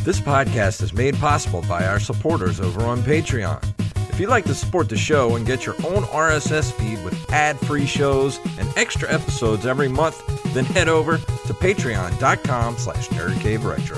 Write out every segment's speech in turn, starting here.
This podcast is made possible by our supporters over on Patreon. If you'd like to support the show and get your own RSS feed with ad-free shows and extra episodes every month, then head over to patreon.com/nerdcaveretro.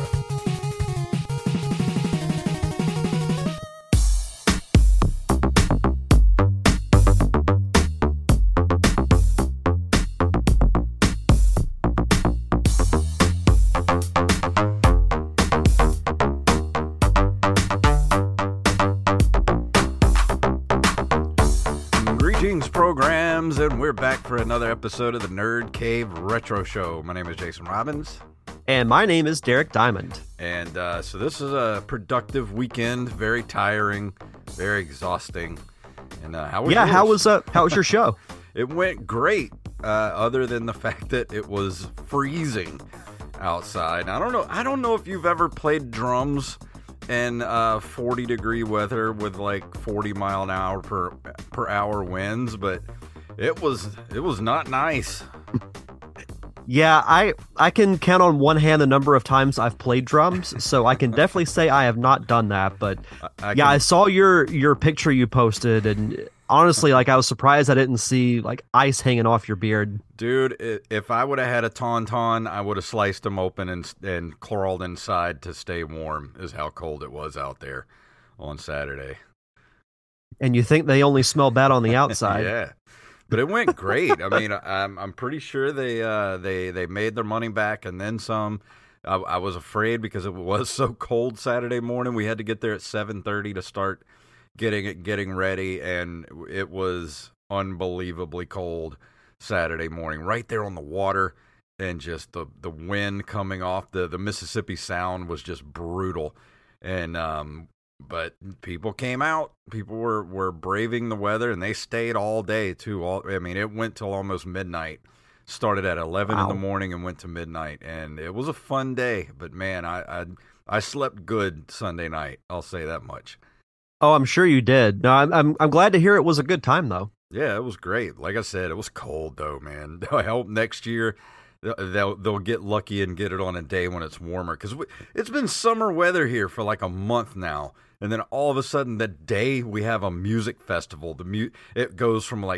Programs, and we're back for another episode of the Nerd Cave Retro Show. My name is Jason Robbins. And my name is Derek Diamond. And so this is a productive weekend, very tiring, very exhausting. And how was yours? How was your show? It went great, other than the fact that it was freezing outside. I don't know if you've ever played drums in 40-degree weather with like 40 mile an hour per hour winds, but it was not nice. Yeah, I can count on one hand the number of times I've played drums, so I can definitely say I have not done that. But I saw your picture you posted, and honestly, like, I was surprised I didn't see like ice hanging off your beard. Dude, if I would have had a tauntaun, I would have sliced them open and crawled inside to stay warm, is how cold it was out there on Saturday. And you think they only smell bad on the outside. Yeah. But it went great. I mean, I'm pretty sure they made their money back and then some. I was afraid because it was so cold Saturday morning. We had to get there at 7:30 to start getting ready, and it was unbelievably cold Saturday morning, right there on the water, and just the wind coming off the Mississippi Sound was just brutal. And but people came out. People were braving the weather, and they stayed all day too. It went till almost midnight. Started at 11 in the morning and went to midnight, and it was a fun day. But man, I slept good Sunday night. I'll say that much. Oh, I'm sure you did. No, I'm glad to hear it was a good time though. Yeah, it was great. Like I said, it was cold though, man. I hope next year they'll get lucky and get it on a day when it's warmer, because it's been summer weather here for like a month now, and then all of a sudden the day we have a music festival, it goes from like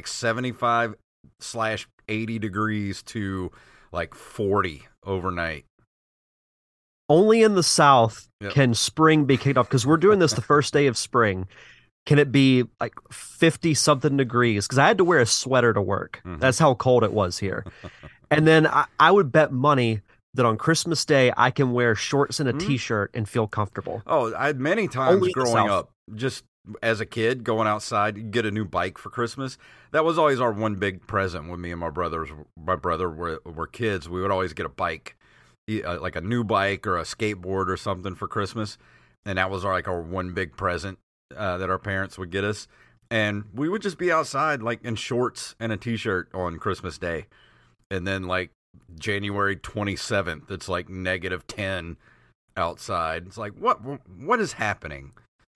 75/80 degrees to like 40 overnight. Only in the South can spring be kicked off, because we're doing this the first day of spring. Can it be like 50-something degrees? Because I had to wear a sweater to work. Mm-hmm. That's how cold it was here. And then I would bet money that on Christmas Day, I can wear shorts and a T-shirt and feel comfortable. Oh, many times growing up, just as a kid, going outside, you get a new bike for Christmas. That was always our one big present when me and my brother were kids. We would always get a bike, like a new bike or a skateboard or something for Christmas. And that was our one big present that our parents would get us. And we would just be outside like in shorts and a T-shirt on Christmas Day. And then like January 27th, it's like -10 outside. It's like, what is happening?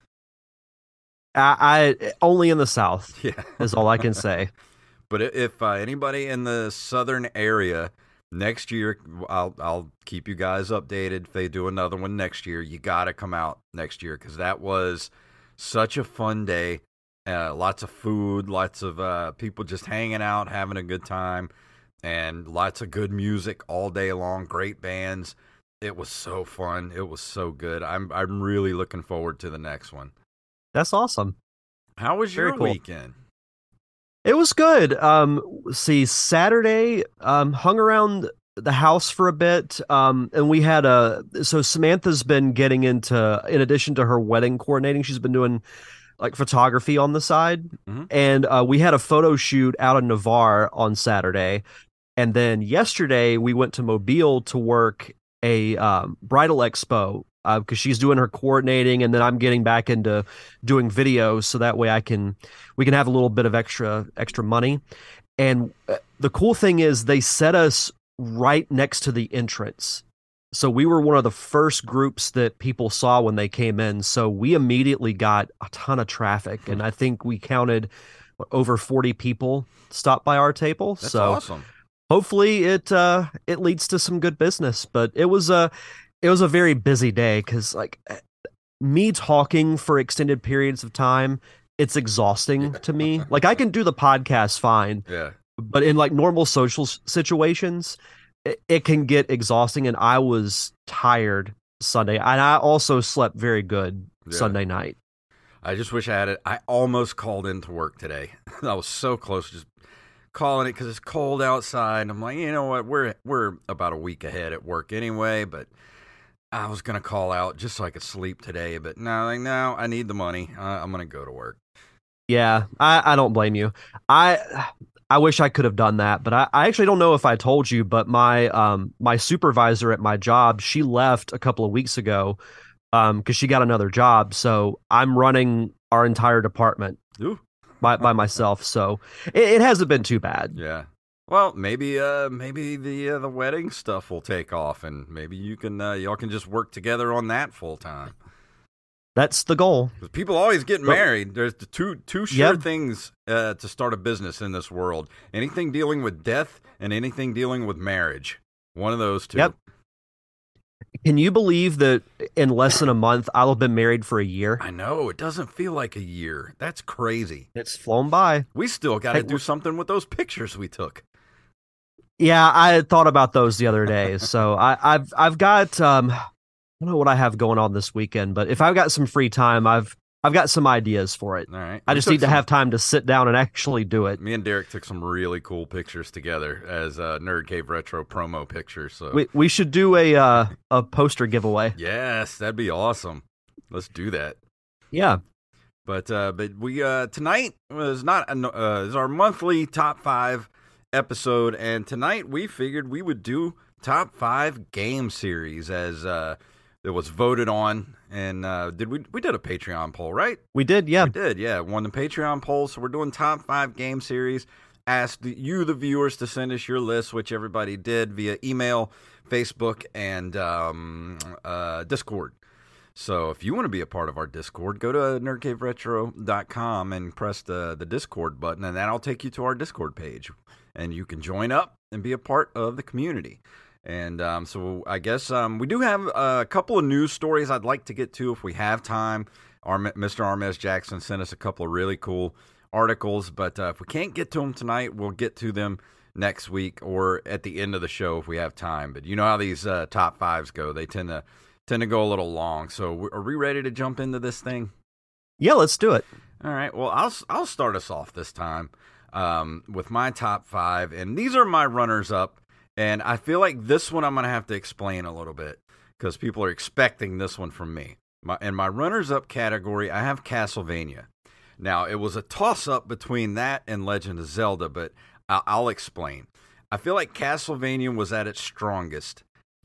I only in the South, is all I can say. But if anybody in the southern area, next year, I'll keep you guys updated. If they do another one next year, you got to come out next year, because that was such a fun day. Lots of food, lots of people just hanging out, having a good time, and lots of good music all day long. Great bands. It was so fun. It was so good. I'm really looking forward to the next one. That's awesome. How was your weekend? It was good. Saturday, hung around the house for a bit, and we had so Samantha's been getting into, in addition to her wedding coordinating, she's been doing like photography on the side, and we had a photo shoot out in Navarre on Saturday, and then yesterday we went to Mobile to work a bridal expo, because she's doing her coordinating, and then I'm getting back into doing videos, so that way we can have a little bit of extra money. And the cool thing is they set us right next to the entrance, so we were one of the first groups that people saw when they came in. So we immediately got a ton of traffic, and I think we counted over 40 people stop by our table. That's awesome. Hopefully it leads to some good business. But it was it was a very busy day because like me talking for extended periods of time, it's exhausting to me. Like I can do the podcast fine, Yeah. but in like normal social situations, it can get exhausting. And I was tired Sunday, and I also slept very good Yeah. Sunday night. I just wish I had it. I almost called into work today. I was so close to just calling it because it's cold outside. I'm like, you know what? We're about a week ahead at work anyway, but I was gonna call out just so I could sleep today. But no, like, no, I need the money. I'm gonna go to work. Yeah, I don't blame you. I wish I could have done that, but I actually don't know if I told you, but my supervisor at my job, she left a couple of weeks ago because she got another job. So I'm running our entire department Ooh. by myself. So it hasn't been too bad. Yeah. Well, maybe the wedding stuff will take off, and maybe y'all can just work together on that full time. That's the goal. Because people always get But- married. There's the two sure Yep. things to start a business in this world: anything dealing with death and anything dealing with marriage. One of those two. Yep. Can you believe that in less than a month I'll have been married for a year? I know it doesn't feel like a year. That's crazy. It's flown by. We still got to Hey, do something with those pictures we took. Yeah, I had thought about those the other day. So I've got I don't know what I have going on this weekend, but if I've got some free time, I've got some ideas for it. All right. I We just took need to some- have time to sit down and actually do it. Me and Derek took some really cool pictures together as Nerd Cave Retro promo pictures. So We should do a poster giveaway. yes, that'd be awesome. Let's do that. Yeah. But we tonight was not is our monthly top 5 episode, and tonight we figured we would do top 5 game series as it was voted on, and we did a Patreon poll, right? We did, yeah. We did, yeah. Won the Patreon poll, so we're doing top 5 game series. Asked you, the viewers, to send us your list, which everybody did via email, Facebook, and Discord. So if you want to be a part of our Discord, go to nerdcaveretro.com and press the Discord button, and that'll take you to our Discord page. And you can join up and be a part of the community. And so I guess we do have a couple of news stories I'd like to get to if we have time. Mr. Armez Jackson sent us a couple of really cool articles, but if we can't get to them tonight, we'll get to them next week or at the end of the show if we have time. But you know how these top 5s go. They tend to go a little long. So are we ready to jump into this thing? Yeah, let's do it. All right. Well, I'll start us off this time with my top 5, and these are my runners-up. And I feel like this one I'm going to have to explain a little bit because people are expecting this one from me. In my runners-up category, I have Castlevania. Now, it was a toss-up between that and Legend of Zelda, but I'll explain. I feel like Castlevania was at its strongest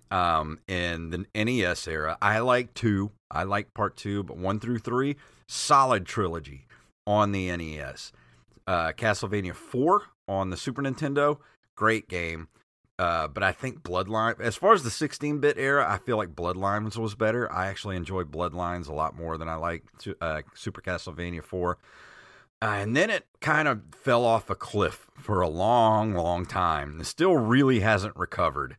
in the NES era. I like 2. I like Part 2, but 1 through 3, solid trilogy on the NES. Castlevania 4 on the Super Nintendo, great game. But I think Bloodline, as far as the 16-bit era, I feel like Bloodlines was better. I actually enjoy Bloodlines a lot more than I like Super Castlevania 4. And then it kind of fell off a cliff for a long, long time. It still really hasn't recovered.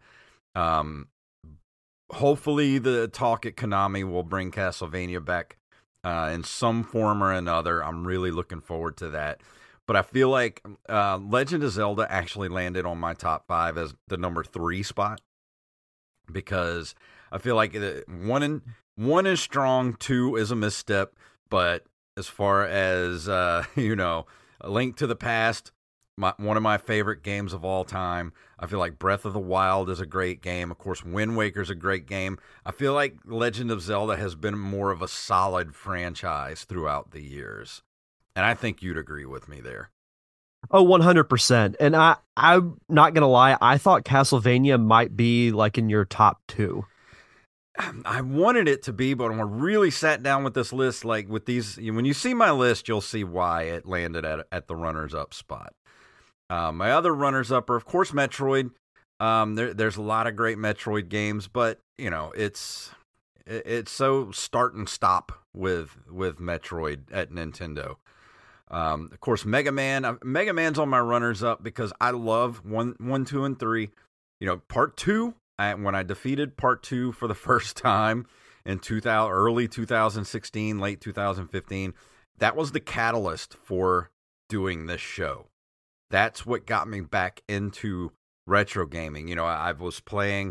Hopefully the talk at Konami will bring Castlevania back in some form or another. I'm really looking forward to that. But I feel like Legend of Zelda actually landed on my top 5 as the number 3 spot because I feel like one is strong, 2 is a misstep. But as far as A Link to the Past, one of my favorite games of all time. I feel like Breath of the Wild is a great game. Of course, Wind Waker is a great game. I feel like Legend of Zelda has been more of a solid franchise throughout the years. And I think you'd agree with me there. Oh, 100%. And I'm not going to lie, I thought Castlevania might be like in your top 2. I wanted it to be, but when I really sat down with this list, like with these, when you see my list, you'll see why it landed at the runners-up spot. My other runners-up are, of course, Metroid. There's a lot of great Metroid games, but, it's so start and stop with Metroid at Nintendo. Of course, Mega Man. Mega Man's on my runners-up because I love 1, 2, and 3. Part 2 when I defeated Part 2 for the first time in early 2016, late 2015, that was the catalyst for doing this show. That's what got me back into retro gaming. You know, I was playing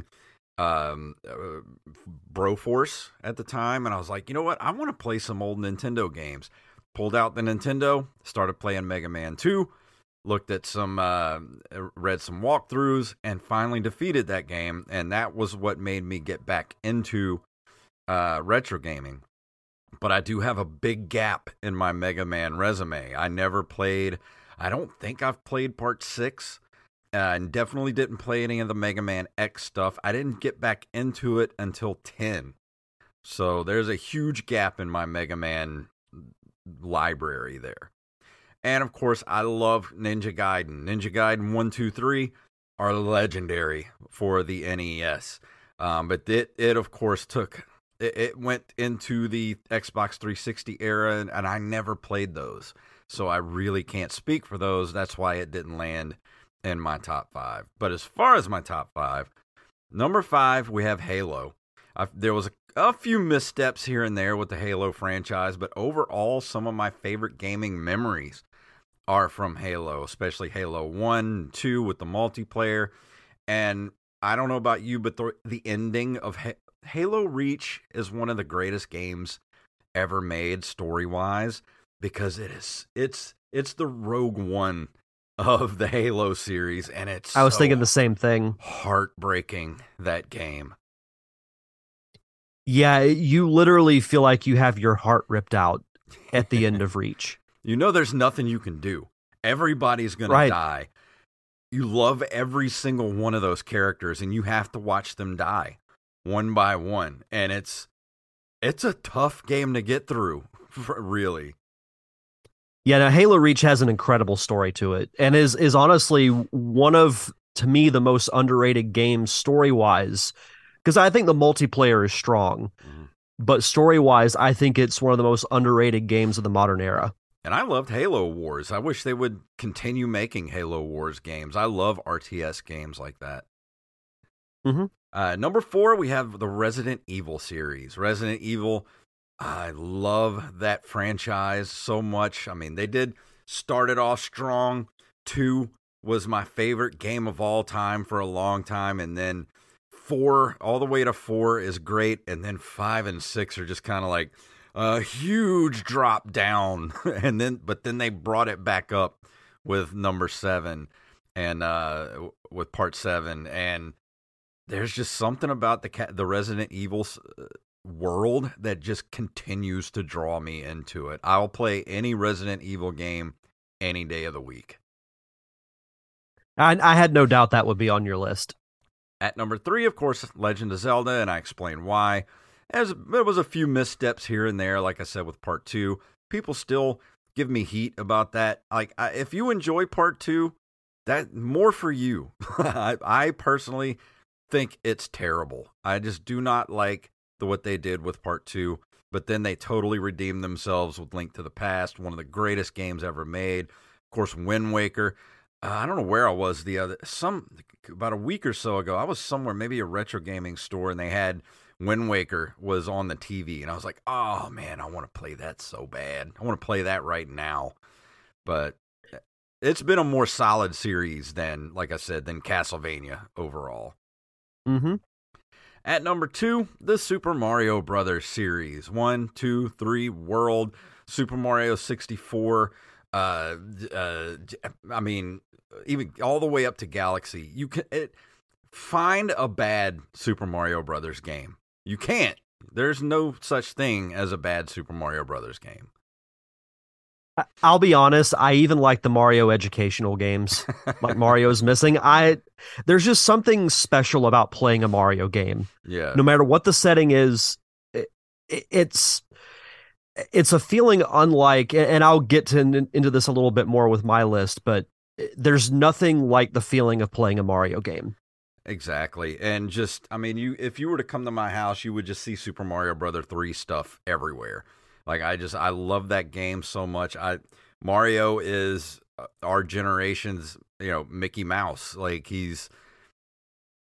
Broforce at the time, and I was like, you know what? I want to play some old Nintendo games. Pulled out the Nintendo, started playing Mega Man 2, looked at read some walkthroughs, and finally defeated that game. And that was what made me get back into retro gaming. But I do have a big gap in my Mega Man resume. I don't think I've played Part 6. And definitely didn't play any of the Mega Man X stuff. I didn't get back into it until 10. So there's a huge gap in my Mega Man library there. And of course, I love Ninja Gaiden. Ninja Gaiden 1, 2, 3 are legendary for the NES. But it of course it went into the Xbox 360 era, and I never played those. So I really can't speak for those. That's why it didn't land in my top 5. But as far as my top 5, number 5, we have Halo. There was a few missteps here and there with the Halo franchise, but overall, some of my favorite gaming memories are from Halo, especially Halo 1 and 2 with the multiplayer. And I don't know about you, but the ending of Halo Reach is one of the greatest games ever made story-wise, because it's the Rogue One of the Halo series, and I was thinking the same thing. Heartbreaking, that game. Yeah, you literally feel like you have your heart ripped out at the end of Reach. You know there's nothing you can do. Everybody's going to die. You love every single one of those characters, and you have to watch them die one by one. And it's a tough game to get through, really. Yeah, now Halo Reach has an incredible story to it, and is honestly one of, to me, the most underrated games story-wise, because I think the multiplayer is strong, but story-wise, I think it's one of the most underrated games of the modern era. And I loved Halo Wars. I wish they would continue making Halo Wars games. I love RTS games like that. Number 4, we have the Resident Evil series. Resident Evil, I love that franchise so much. I mean, they did start it off strong. 2 was my favorite game of all time for a long time. And then 4, all the way to 4 is great. And then 5 and 6 are just kind of like a huge drop down. But then they brought it back up with number 7 and with part 7. And there's just something about the Resident Evil world that just continues to draw me into it. I'll play any Resident Evil game any day of the week. I had no doubt that would be on your list. At number 3, of course, Legend of Zelda, and I explain why. As there was a few missteps here and there, like I said, with part 2. People still give me heat about that. Like, if you enjoy part 2, that more for you. I personally think it's terrible. I just do not like what they did with part 2, but then they totally redeemed themselves with Link to the Past, one of the greatest games ever made. Of course, Wind Waker. I don't know where I was about a week or so ago. I was somewhere, maybe a retro gaming store, and they had Wind Waker was on the TV, and I was like, oh man, I want to play that so bad. I want to play that right now. But it's been a more solid series than, like I said, than Castlevania overall. At number 2, the Super Mario Brothers series. 1, 2, 3, World, Super Mario 64. I mean, even all the way up to Galaxy. You can find a bad Super Mario Brothers game. You can't. There's no such thing as a bad Super Mario Brothers game. I'll be honest, I even like the Mario educational games, like Mario's Missing. There's just something special about playing a Mario game. Yeah. No matter what the setting is, it's a feeling unlike, and I'll get into this a little bit more with my list, but there's nothing like the feeling of playing a Mario game. Exactly. And just, I mean, if you were to come to my house, you would just see Super Mario Brother 3 stuff everywhere. Like, I love that game so much. Mario is our generation's, Mickey Mouse. Like, he's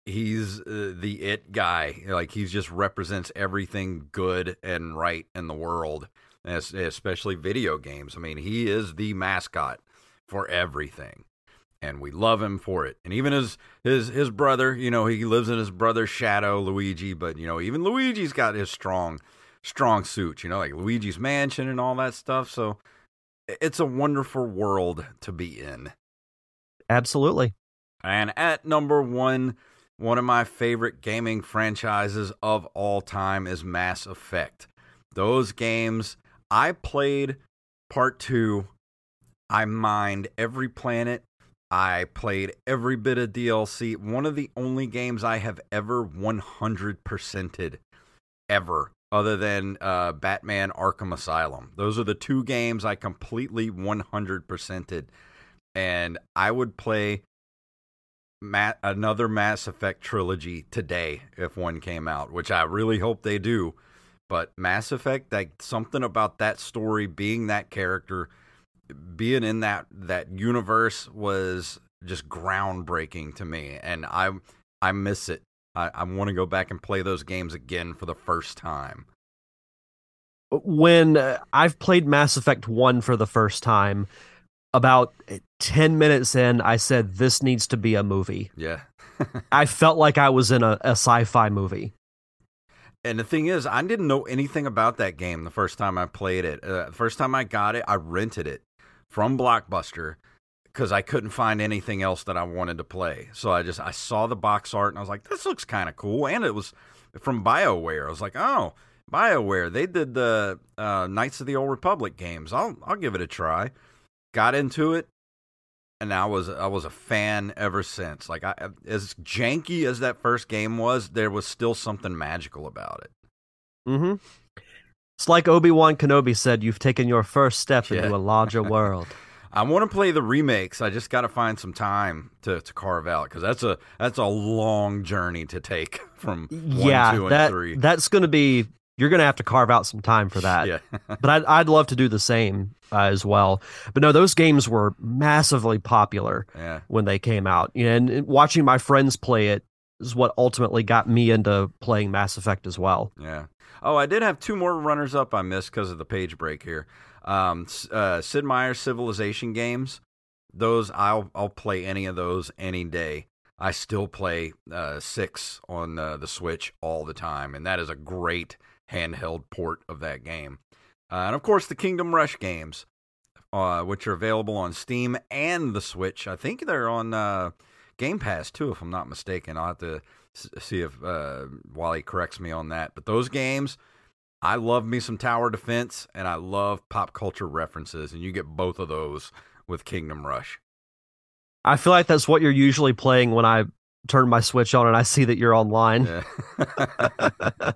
he's the it guy. Like, he just represents everything good and right in the world, especially video games. I mean, he is the mascot for everything, and we love him for it. And even his brother, he lives in his brother's shadow, Luigi. But even Luigi's got his strong suit. Like Luigi's Mansion and all that stuff. So it's a wonderful world to be in. Absolutely. And at number one of my favorite gaming franchises of all time is Mass Effect. Those games, I played part 2. I mined every planet. I played every bit of DLC. One of the only games I have ever 100%ed, ever, other than Batman Arkham Asylum. Those are the 2 games I completely 100%ed. And I would play another Mass Effect trilogy today if one came out, which I really hope they do. But Mass Effect, like, something about that story, being that character, being in that universe was just groundbreaking to me, and I miss it. I want to go back and play those games again for the first time. When I've played Mass Effect 1 for the first time, about 10 minutes in, I said, this needs to be a movie. Yeah. I felt like I was in a sci-fi movie. And the thing is, I didn't know anything about that game the first time I played it. The first time I got it, I rented it from Blockbuster because I couldn't find anything else that I wanted to play. So I saw the box art and I was like, this looks kind of cool. And it was from BioWare. I was like, oh, BioWare. They did the Knights of the Old Republic games. I'll give it a try. Got into it, and I was a fan ever since. Like, as janky as that first game was, there was still something magical about it. Mm-hmm. It's like Obi-Wan Kenobi said, you've taken your first step into a larger world. I want to play the remakes. I just got to find some time to carve out, because that's a long journey to take from 1, 2, and 3. That's going to be, you're going to have to carve out some time for that. Yeah. But I'd love to do the same as well. But no, those games were massively popular when they came out. And watching my friends play it is what ultimately got me into playing Mass Effect as well. Yeah. Oh, I did have 2 more runners-up I missed because of the page break here. Sid Meier's Civilization games. Those, I'll play any of those any day. I still play 6 on the Switch all the time, and that is a great handheld port of that game. And of course, the Kingdom Rush games, which are available on Steam and the Switch. I think they're on Game Pass too, if I'm not mistaken. I'll have to see if Wally corrects me on that. But those games, I love me some tower defense, and I love pop culture references, and you get both of those with Kingdom Rush. I feel like that's what you're usually playing when I turn my Switch on and I see that you're online. Yeah.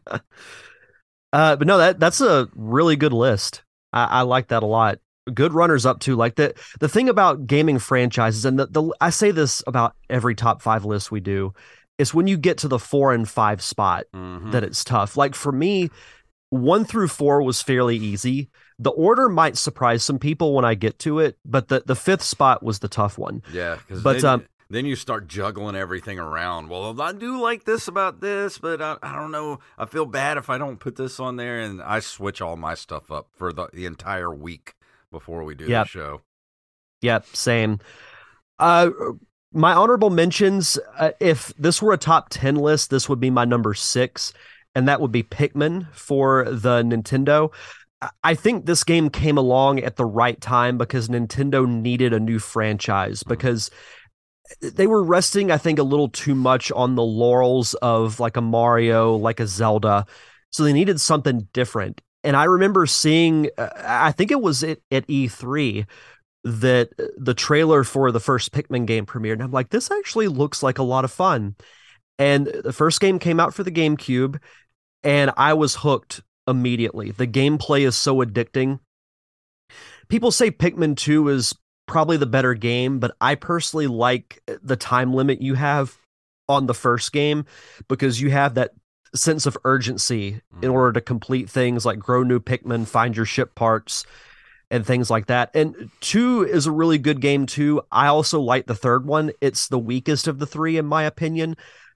But no, that's a really good list. I like that a lot. Good runners up too. Like the thing about gaming franchises, and I say this about every top 5 list we do, is when you get to the 4 and 5 spot that it's tough. Like for me, 1 through 4 was fairly easy. The order might surprise some people when I get to it, but the 5th spot was the tough one. Yeah, but then you start juggling everything around. Well, I do like this about this, but I don't know. I feel bad if I don't put this on there, and I switch all my stuff up for the entire week before we do the show. Yep, same. My honorable mentions, if this were a top 10 list, this would be my number 6, and that would be Pikmin for the Nintendo. I think this game came along at the right time because Nintendo needed a new franchise, because they were resting, I think, a little too much on the laurels of like a Mario, like a Zelda. So they needed something different. And I remember seeing, I think it was at E3, that the trailer for the first Pikmin game premiered. And I'm like, this actually looks like a lot of fun. And the first game came out for the GameCube, and I was hooked immediately. The gameplay is so addicting. People say Pikmin 2 is probably the better game, but I personally like the time limit you have on the first game, because you have that sense of urgency in order to complete things like grow new Pikmin, find your ship parts, and things like that. And 2 is a really good game too. I also like the third one. It's the weakest of the 3 in my opinion,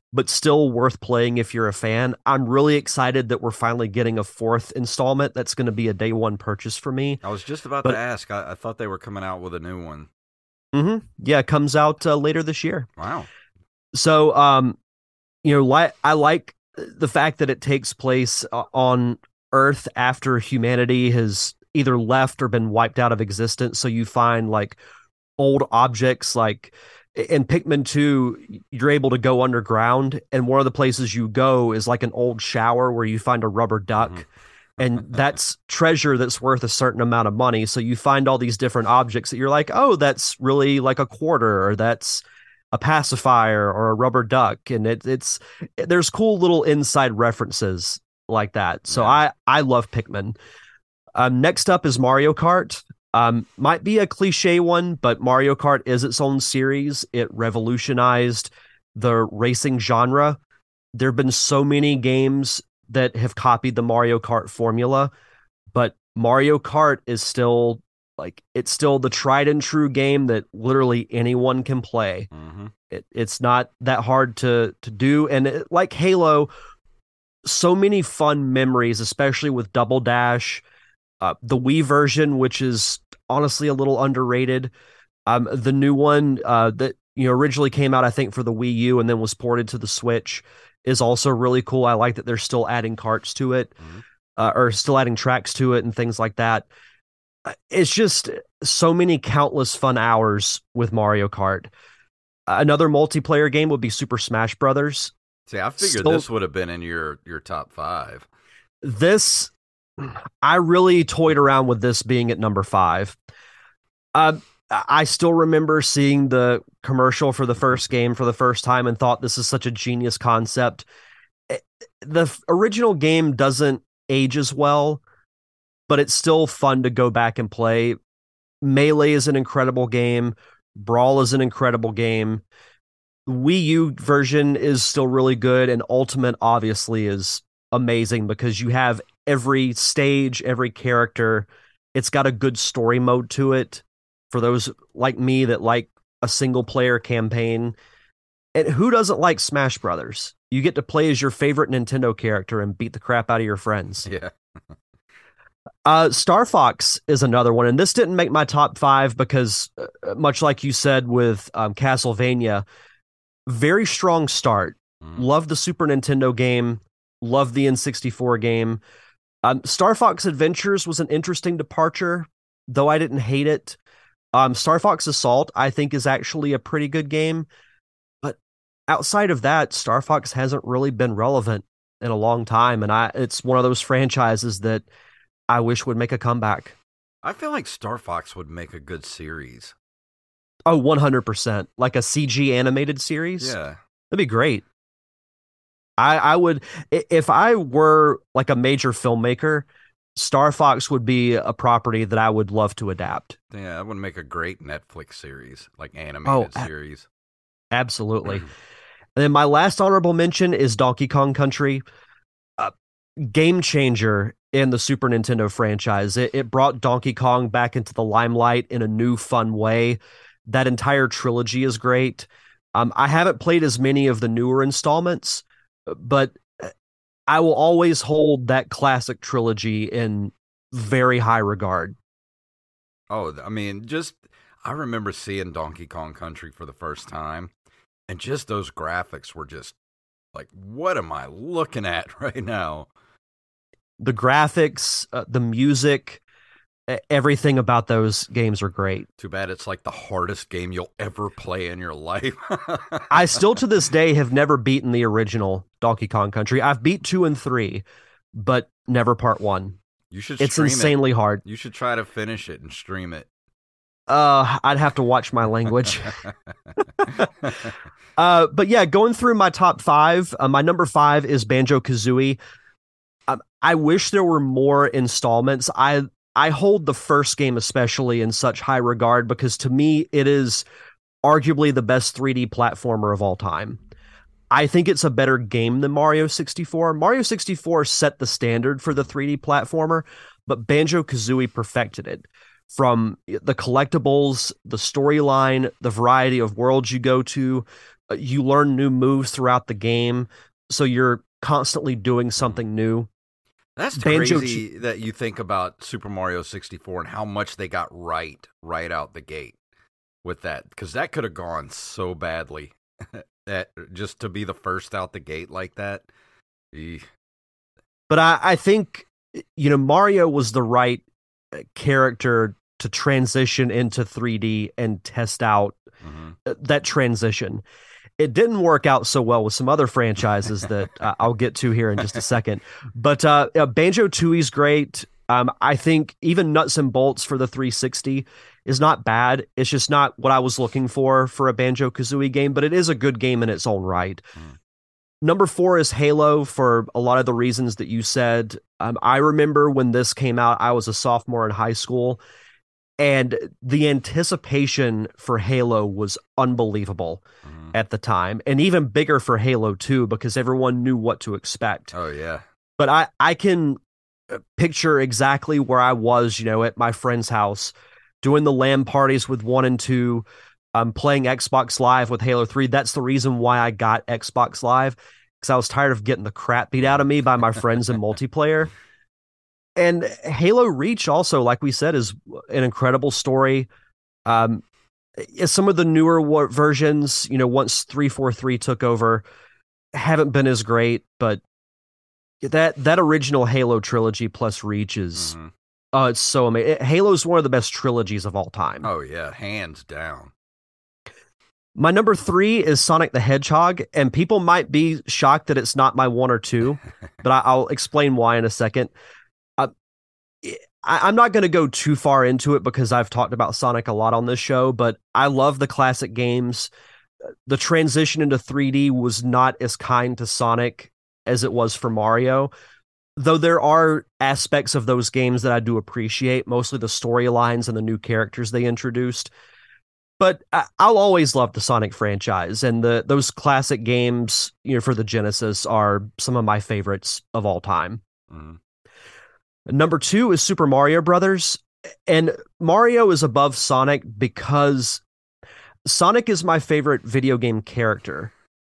but still worth playing if you're a fan. I'm really excited that we're finally getting a fourth installment. That's going to be a day one purchase for me. I was just about to But ask. I thought they were coming out with a new one. yeah, it comes out later this year. Wow. So, I like the fact that it takes place on Earth after humanity has either left or been wiped out of existence. So you find like old objects, like in Pikmin 2, you're able to go underground, and one of the places you go is like an old shower where you find a rubber duck. Mm-hmm. And that's treasure that's worth a certain amount of money. So you find all these different objects that you're like, oh, that's really like a quarter, or that's a pacifier or a rubber duck. And there's cool little inside references like that. So Yeah. I love Pikmin. Next up is Mario Kart. Might be a cliche one, but Mario Kart is its own series. It revolutionized the racing genre. There have been so many games that have copied the Mario Kart formula, but Mario Kart is still it's still the tried and true game that literally anyone can play. Mm-hmm. It's not that hard to do, and like Halo, so many fun memories, especially with Double Dash, the Wii version, which is honestly a little underrated. The new one that originally came out, I think, for the Wii U and then was ported to the Switch, is also really cool. I like that they're still adding carts to it, Mm-hmm. or still adding tracks to it and things like that. It's just so many countless fun hours with Mario Kart. Another multiplayer game would be Super Smash Brothers. See, I figured Still, this would have been in your top five. this I really toyed around with this being at number 5. I still remember seeing the commercial for the first game for the first time and thought this is such a genius concept. The original game doesn't age as well, but it's still fun to go back and play. Melee is an incredible game. Brawl is an incredible game. Wii U version is still really good, and Ultimate obviously is amazing because you have every stage, every character. It's got a good story mode to it for those like me that like a single player campaign. And who doesn't like Smash Brothers? You get to play as your favorite Nintendo character and beat the crap out of your friends. Yeah. Star Fox is another one, and this didn't make my top 5 because, much like you said with Castlevania, very strong start. Mm-hmm. Love the Super Nintendo game. Love the N64 game. Star Fox Adventures was an interesting departure, though I didn't hate it. Star Fox Assault, I think, is actually a pretty good game. But outside of that, Star Fox hasn't really been relevant in a long time. And it's one of those franchises that I wish would make a comeback. I feel like Star Fox would make a good series. Oh, 100%. Like a CG animated series? Yeah. That'd be great. I would, if I were like a major filmmaker, Star Fox would be a property that I would love to adapt. Yeah, that would make a great Netflix series, like animated series. Absolutely. And then my last honorable mention is Donkey Kong Country. Game changer in the Super Nintendo franchise. It brought Donkey Kong back into the limelight in a new, fun way. That entire trilogy is great. I haven't played as many of the newer installments, but I will always hold that classic trilogy in very high regard. Oh, I mean, I remember seeing Donkey Kong Country for the first time, and just those graphics were just like, what am I looking at right now? The graphics, the music, everything about those games are great. Too bad it's like the hardest game you'll ever play in your life. I still to this day have never beaten the original Donkey Kong Country. I've beat 2 and 3, but never part 1. You should. It's insanely hard. You should try to finish it and stream it. I'd have to watch my language. But yeah, going through my top 5, my number 5 is Banjo-Kazooie. I wish there were more installments. I hold the first game especially in such high regard because to me it is arguably the best 3D platformer of all time. I think it's a better game than Mario 64. Mario 64 set the standard for the 3D platformer, but Banjo-Kazooie perfected it. From the collectibles, the storyline, the variety of worlds you go to, You learn new moves throughout the game, so you're constantly doing Mhm. something new. That's Banjo, crazy that you think about Super Mario 64 and how much they got right out the gate with that, because that could have gone so badly. That just to be the first out the gate like that. Eeh. but I think Mario was the right character to transition into 3D and test out Mhm. that transition. It didn't work out so well with some other franchises that I'll get to here in just a second. But Banjo Tooie's great. I think even Nuts and Bolts for the 360 is not bad. It's just not what I was looking for a Banjo Kazooie game, but it is a good game in its own right. Mhm. Number 4 is Halo for a lot of the reasons that you said. I remember when this came out, I was a sophomore in high school, and the anticipation for Halo was unbelievable Mhm. at the time, and even bigger for Halo 2 because everyone knew what to expect. Oh yeah. But I can picture exactly where I was, at my friend's house doing the LAN parties with 1 and 2, playing Xbox Live with Halo 3. That's the reason why I got Xbox Live, because I was tired of getting the crap beat out of me by my friends in multiplayer. And Halo Reach also, like we said, is an incredible story. Um, some of the newer versions, once 343 took over, haven't been as great, but that original Halo trilogy plus Reach is Mhm. oh, it's so amazing. Halo is one of the best trilogies of all time. Oh yeah, hands down. My number 3 is Sonic the Hedgehog, and people might be shocked that it's not my 1 or 2, but I'll explain why in a second. Uh, I'm not going to go too far into it because I've talked about Sonic a lot on this show, but I love the classic games. The transition into 3D was not as kind to Sonic as it was for Mario, though there are aspects of those games that I do appreciate, mostly the storylines and the new characters they introduced. But I'll always love the Sonic franchise, and those classic games, for the Genesis are some of my favorites of all time. Mhm. Number 2 is Super Mario Brothers, and Mario is above Sonic because Sonic is my favorite video game character,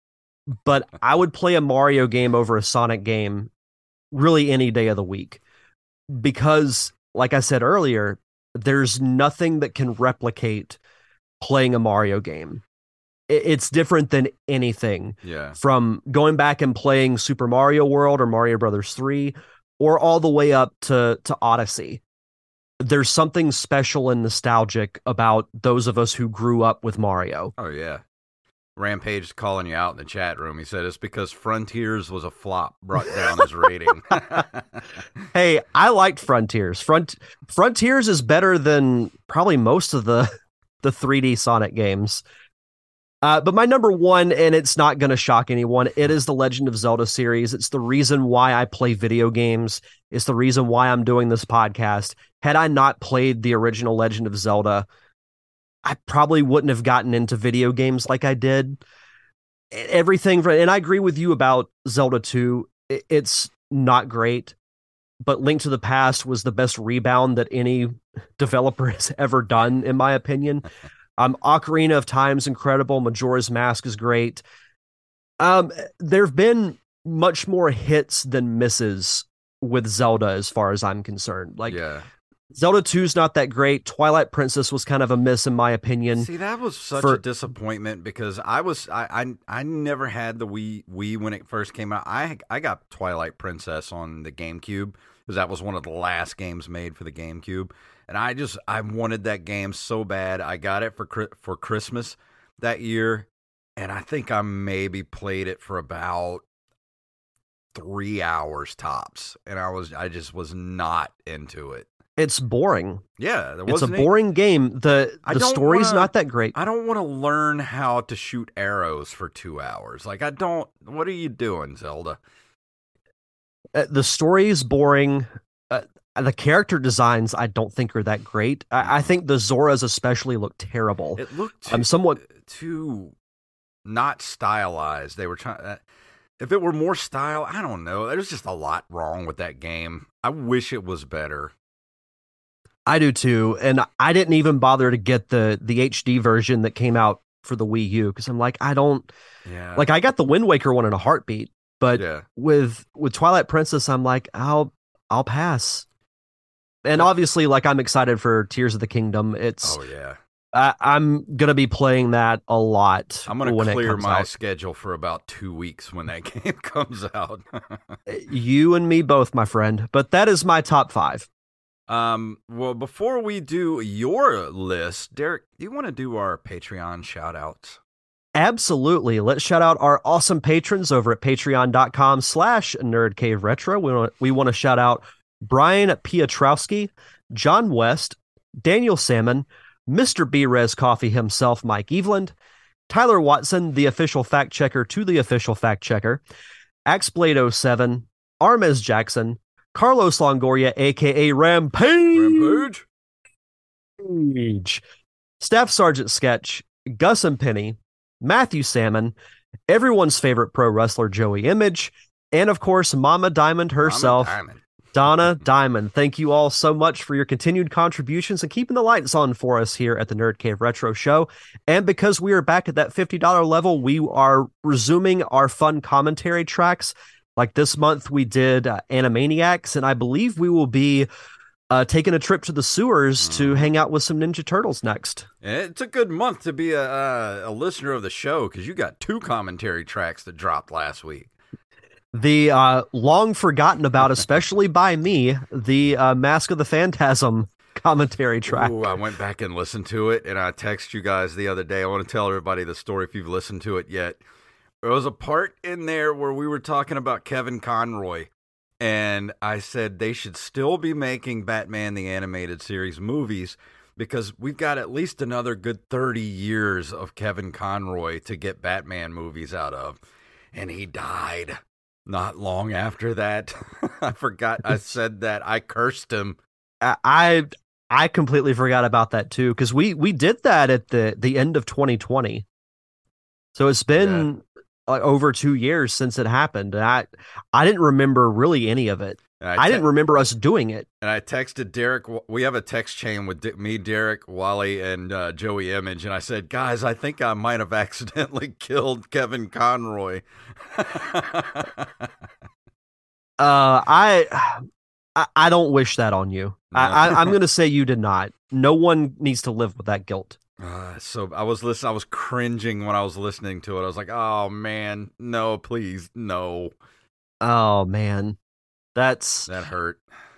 but I would play a Mario game over a Sonic game really any day of the week because, like I said earlier, there's nothing that can replicate playing a Mario game. It's different than anything Yeah. from going back and playing Super Mario World or Mario Brothers 3 or all the way up to Odyssey. There's something special and nostalgic about those of us who grew up with Mario. Oh yeah. Rampage is calling you out in the chat room. He said it's because Frontiers was a flop, brought down his rating. Hey, I liked Frontiers. Frontiers is better than probably most of the 3D Sonic games. But my number 1, and it's not going to shock anyone, it is the Legend of Zelda series. It's the reason why I play video games. It's the reason why I'm doing this podcast. Had I not played the original Legend of Zelda, I probably wouldn't have gotten into video games like I did. Everything, and I agree with you about Zelda 2. It's not great, but Link to the Past was the best rebound that any developer has ever done, in my opinion. Ocarina of Time's incredible. Majora's Mask is great. There have been much more hits than misses with Zelda, as far as I'm concerned. Like, yeah. Zelda 2's not that great. Twilight Princess was kind of a miss, in my opinion. See, that was such a disappointment because I never had the Wii when it first came out. I got Twilight Princess on the GameCube because that was one of the last games made for the GameCube. And I wanted that game so bad. I got it for Christmas that year, and I think I maybe played it for about 3 hours tops, and I just was not into it. It's boring. Yeah, it's a boring game. The story's not that great. I don't want to learn how to shoot arrows for 2 hours. Like, what are you doing, Zelda? The story is boring. The character designs I don't think are that great. I think the Zoras especially look terrible. It looked too not stylized. They were trying. If it were more style, I don't know. There's just a lot wrong with that game. I wish it was better. I do too, and I didn't even bother to get the HD version that came out for the Wii U because I'm like, I don't Yeah. like I got the Wind Waker one in a heartbeat, but Yeah. with Twilight Princess, I'm like, I'll pass. And obviously, like I'm excited for Tears of the Kingdom. It's Oh yeah. I'm gonna be playing that a lot. I'm gonna when it clear comes my out. schedule for about 2 weeks when that game comes out. You and me both, my friend. But that is my top 5. Well, before we do your list, Derek, do you want to do our Patreon shout outs? Absolutely. Let's shout out our awesome patrons over at patreon.com/nerdcaveretro. We want to shout out Brian Piotrowski, John West, Daniel Salmon, Mr. B-Res Coffee himself, Mike Eveland, Tyler Watson, the official fact checker to the official fact checker, Axblade07, Armez Jackson, Carlos Longoria, aka Rampage, Staff Sergeant Sketch, Gus and Penny, Matthew Salmon, everyone's favorite pro wrestler Joey Image, and of course Mama Diamond herself, Donna Diamond. Thank you all so much for your continued contributions and keeping the lights on for us here at the Nerd Cave Retro Show. And because we are back at that $50 level, we are resuming our fun commentary tracks. Like this month we did Animaniacs, and I believe we will be taking a trip to the sewers to hang out with some Ninja Turtles next. It's a good month to be a listener of the show because you got 2 commentary tracks that dropped last week. The long forgotten about, especially by me, the Mask of the Phantasm commentary track. Ooh, I went back and listened to it, and I texted you guys the other day. I want to tell everybody the story if you've listened to it yet. There was a part in there where we were talking about Kevin Conroy, and I said they should still be making Batman the Animated Series movies because we've got at least another good 30 years of Kevin Conroy to get Batman movies out of. And he died not long after that. I forgot I said that. I cursed him. I completely forgot about that too because we did that at the end of 2020. So it's been like over 2 years since it happened. And I didn't remember really any of it. I didn't remember us doing it. And I texted Derek. We have a text chain with me, Derek, Wally, and Joey Image. And I said, guys, I think I might have accidentally killed Kevin Conroy. I don't wish that on you. No. I'm going to say you did not. No one needs to live with that guilt. So I was cringing when I was listening to it. I was like, oh man, no, please, no. Oh man, that hurt.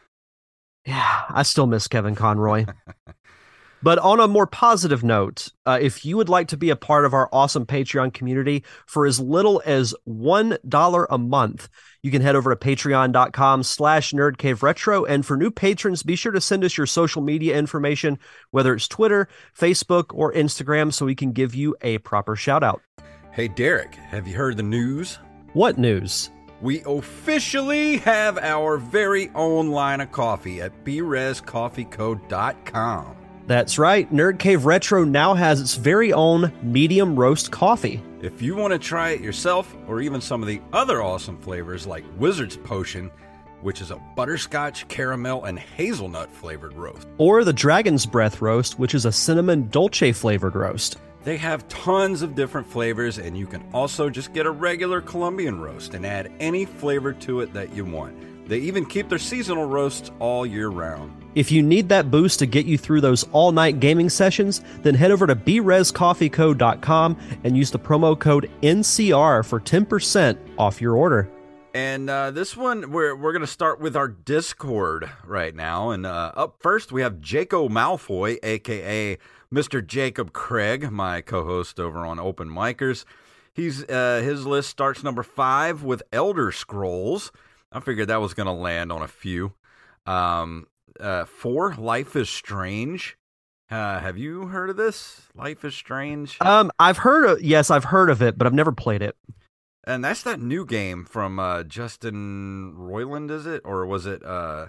Yeah, I still miss Kevin Conroy. But on a more positive note, if you would like to be a part of our awesome Patreon community for as little as $1 a month, you can head over to patreon.com/nerdcaveretro. And for new patrons, be sure to send us your social media information, whether it's Twitter, Facebook, or Instagram, so we can give you a proper shout out. Hey, Derek, have you heard the news? What news? We officially have our very own line of coffee at brescoffeeco.com. That's right. Nerd Cave Retro now has its very own medium roast coffee. If you want to try it yourself, or even some of the other awesome flavors like Wizard's Potion, which is a butterscotch, caramel, and hazelnut flavored roast, or the Dragon's Breath roast, which is a cinnamon dolce flavored roast. They have tons of different flavors, and you can also just get a regular Colombian roast and add any flavor to it that you want. They even keep their seasonal roasts all year round. If you need that boost to get you through those all-night gaming sessions, then head over to brescoffeeco.com and use the promo code NCR for 10% off your order. And this one, we're going to start with our Discord right now. And up first, we have Jaco Malfoy, a.k.a. Mr. Jacob Craig, my co-host over on Open Micers. His list starts number 5 with Elder Scrolls. I figured that was going to land on a few. 4, Life is Strange. Have you heard of this? Life is Strange? I've heard of it, but I've never played it. And that's that new game from Justin Roiland, is it? Or was it...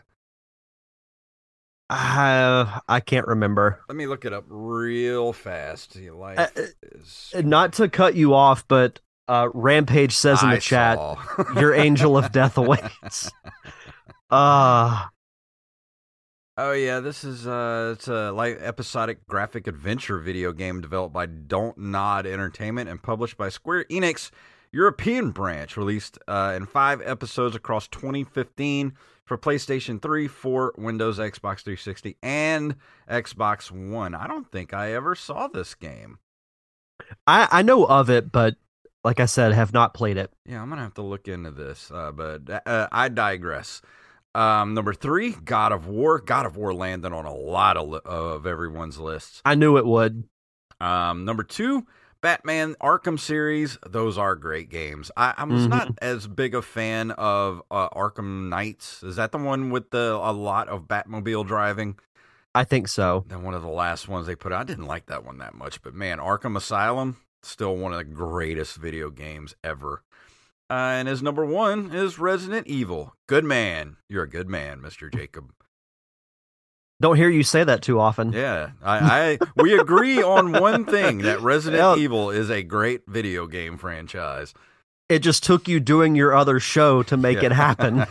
I can't remember. Let me look it up real fast. Not to cut you off, but Rampage says in the chat, your angel of death awaits. Oh yeah, this is it's a like episodic graphic adventure video game developed by Don't Nod Entertainment and published by Square Enix European branch, released in 5 episodes across 2015 for PlayStation 3, 4, Windows, Xbox 360, and Xbox One. I don't think I ever saw this game. I know of it, but like I said, have not played it. Yeah, I'm gonna have to look into this, but I digress. Number 3, God of War. God of War landed on a lot of everyone's lists. I knew it would. Number 2, Batman Arkham series. Those are great games. I was not as big a fan of Arkham Knights. Is that the one with a lot of Batmobile driving? I think so. Then one of the last ones they put out. I didn't like that one that much, but man, Arkham Asylum, still one of the greatest video games ever. And his number 1 is Resident Evil. Good man. You're a good man, Mr. Jacob. Don't hear you say that too often. Yeah, we agree on one thing, that Resident Evil is a great video game franchise. It just took you doing your other show to make it happen.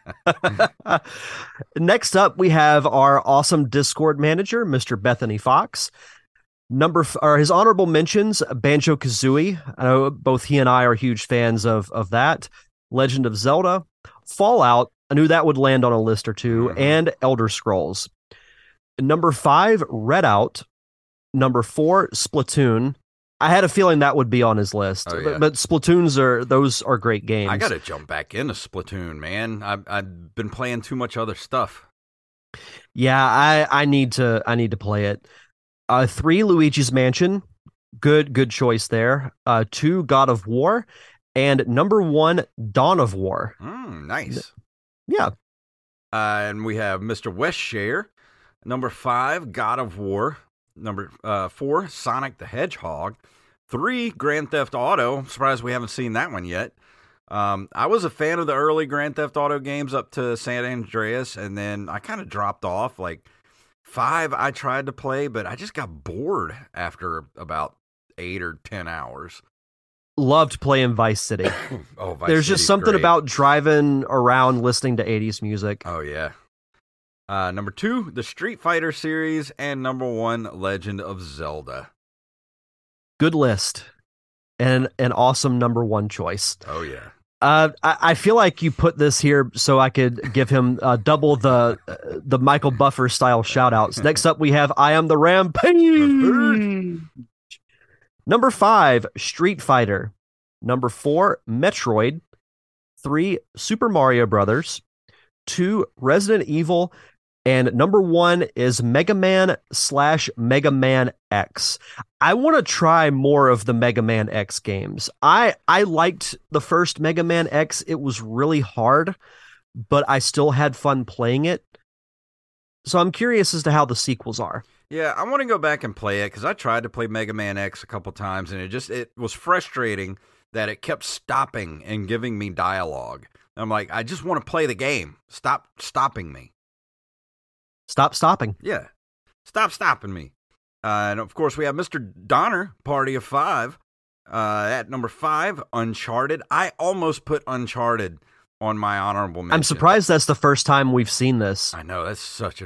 Next up, we have our awesome Discord manager, Mr. Bethany Fox. His honorable mentions: Banjo-Kazooie. I know both he and I are huge fans of that. Legend of Zelda, Fallout. I knew that would land on a list or two, and Elder Scrolls. Number 5, Redout. Number 4, Splatoon. I had a feeling that would be on his list, but Splatoons are great games. I got to jump back into Splatoon, man. I've been playing too much other stuff. Yeah, I need to play it. 3, Luigi's Mansion. Good choice there. 2, God of War, and number 1, Dawn of War. Nice. Yeah. And we have Mr. Westshare. Number 5, God of War. Number 4, Sonic the Hedgehog. 3, Grand Theft Auto. I'm surprised we haven't seen that one yet. I was a fan of the early Grand Theft Auto games up to San Andreas, and then I kind of dropped off. Like 5, I tried to play, but I just got bored after about 8 or 10 hours. Loved playing Vice City. There's just something about driving around listening to 80s music. Oh, yeah. Number 2, the Street Fighter series, and number 1, Legend of Zelda. Good list, and an awesome number 1 choice. Oh yeah. I feel like you put this here so I could give him double the Michael Buffer style shout outs. Next up, we have I Am the Rampage. Number 5, Street Fighter. Number 4, Metroid. 3, Super Mario Brothers. 2, Resident Evil. And number 1 is Mega Man / Mega Man X. I want to try more of the Mega Man X games. I liked the first Mega Man X. It was really hard, but I still had fun playing it. So I'm curious as to how the sequels are. Yeah, I want to go back and play it because I tried to play Mega Man X a couple times, and it was frustrating that it kept stopping and giving me dialogue. I'm like, I just want to play the game. Stop stopping me. Stop stopping. Yeah. Stop stopping me. And of course, we have Mr. Donner, Party of 5. At number 5, Uncharted. I almost put Uncharted on my honorable mention. I'm surprised that's the first time we've seen this. I know. That's such a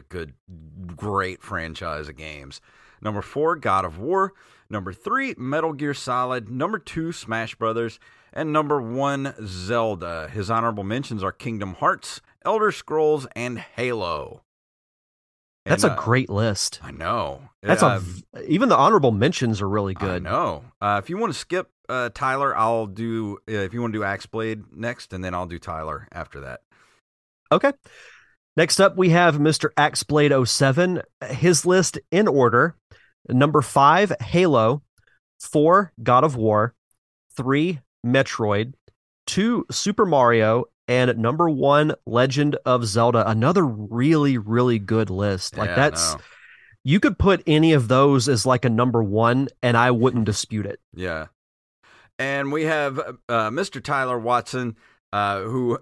great franchise of games. Number 4, God of War. Number 3, Metal Gear Solid. Number 2, Smash Brothers. And number 1, Zelda. His honorable mentions are Kingdom Hearts, Elder Scrolls, and Halo. That's a great list. I know. That's even the honorable mentions are really good. I know. If you want to skip Tyler, I'll do. If you want to do Axe Blade next, and then I'll do Tyler after that. Okay. Next up, we have Mr. Axe Blade 07. His list in order: number 5, Halo; 4, God of War; 3, Metroid; 2, Super Mario. And number 1, Legend of Zelda. Another really, really good list. Like you could put any of those as like a number 1, and I wouldn't dispute it. Yeah. And we have Mr. Tyler Watson, who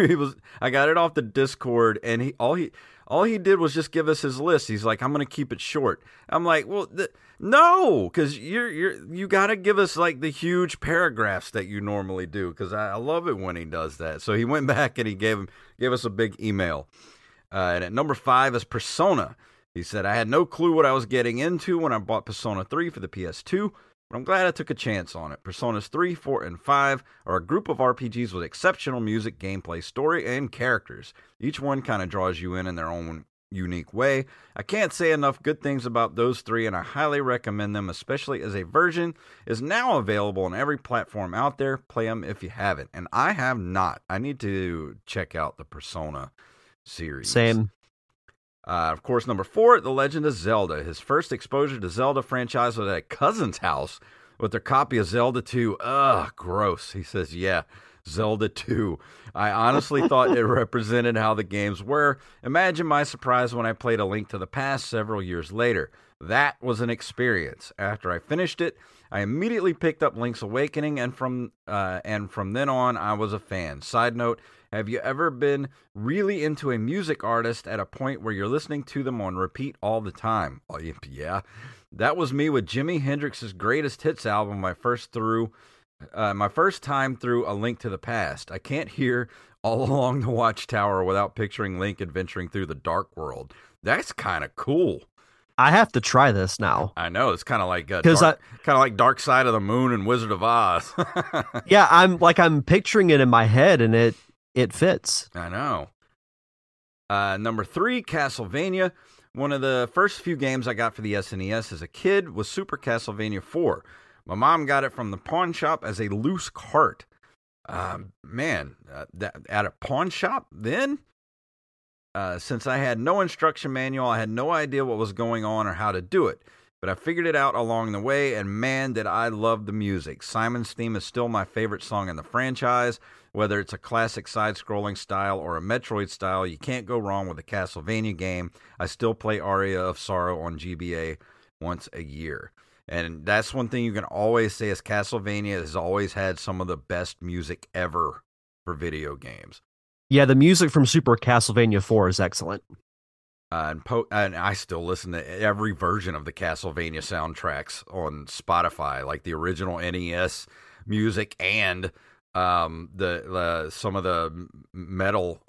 I got it off the Discord, and all he did was just give us his list. He's like, I'm going to keep it short. I'm like, well, no, because you got to give us like the huge paragraphs that you normally do, because I love it when he does that. So he went back and he gave us a big email. And at number 5 is Persona. He said, I had no clue what I was getting into when I bought Persona 3 for the PS2, but I'm glad I took a chance on it. Personas 3, 4, and 5 are a group of RPGs with exceptional music, gameplay, story, and characters. Each one kind of draws you in their own unique way. I can't say enough good things about those 3, and I highly recommend them, especially as a version is now available on every platform out there. Play them if you haven't. And I have not. I need to check out the Persona series. Same. Of course, number 4, The Legend of Zelda. His first exposure to Zelda franchise was at a cousin's house with their copy of Zelda 2. Ugh, gross. He says, yeah, Zelda 2. I honestly thought it represented how the games were. Imagine my surprise when I played A Link to the Past several years later. That was an experience. After I finished it, I immediately picked up Link's Awakening, and from then on, I was a fan. Side note, have you ever been really into a music artist at a point where you're listening to them on repeat all the time? Oh, yeah. That was me with Jimi Hendrix's Greatest Hits album, my first time through A Link to the Past. I can't hear All Along the Watchtower without picturing Link adventuring through the dark world. That's kind of cool. I have to try this now. I know, it's kind of like Dark Side of the Moon and Wizard of Oz. Yeah, I'm picturing it in my head, and it fits. I know. Number 3, Castlevania. One of the first few games I got for the SNES as a kid was Super Castlevania 4. My mom got it from the pawn shop as a loose cart. At a pawn shop then? Since I had no instruction manual, I had no idea what was going on or how to do it. But I figured it out along the way, and man, did I love the music. Simon's theme is still my favorite song in the franchise. Whether it's a classic side-scrolling style or a Metroid style, you can't go wrong with a Castlevania game. I still play Aria of Sorrow on GBA once a year. And that's one thing you can always say is Castlevania has always had some of the best music ever for video games. Yeah, the music from Super Castlevania 4 is excellent. And I still listen to every version of the Castlevania soundtracks on Spotify, like the original NES music and some of the metal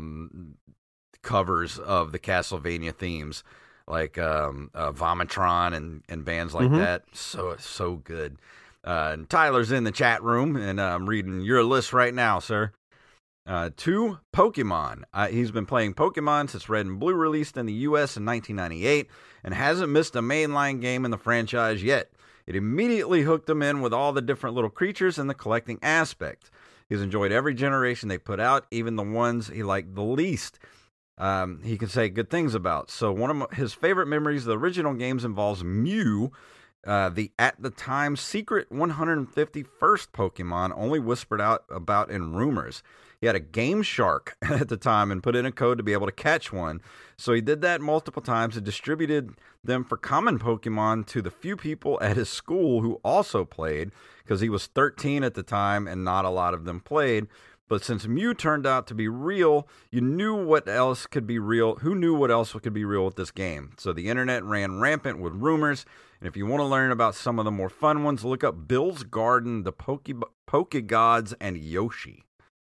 covers of the Castlevania themes, like Vomitron and bands like that. So good. And Tyler's in the chat room, and I'm reading your list right now, sir. 2, Pokemon. He's been playing Pokemon since Red and Blue released in the U.S. in 1998 and hasn't missed a mainline game in the franchise yet. It immediately hooked him in with all the different little creatures and the collecting aspect. He's enjoyed every generation they put out, even the ones he liked the least. He can say good things about. So one of his favorite memories of the original games involves Mew, the at the time secret 151st Pokemon only whispered out about in rumors. He had a Game Shark at the time and put in a code to be able to catch one. So he did that multiple times and distributed them for common Pokemon to the few people at his school who also played, because he was 13 at the time and not a lot of them played. But since Mew turned out to be real, you knew what else could be real. Who knew what else could be real with this game? So the internet ran rampant with rumors. And if you want to learn about some of the more fun ones, look up Bill's Garden, the Pokegods, and Yoshi.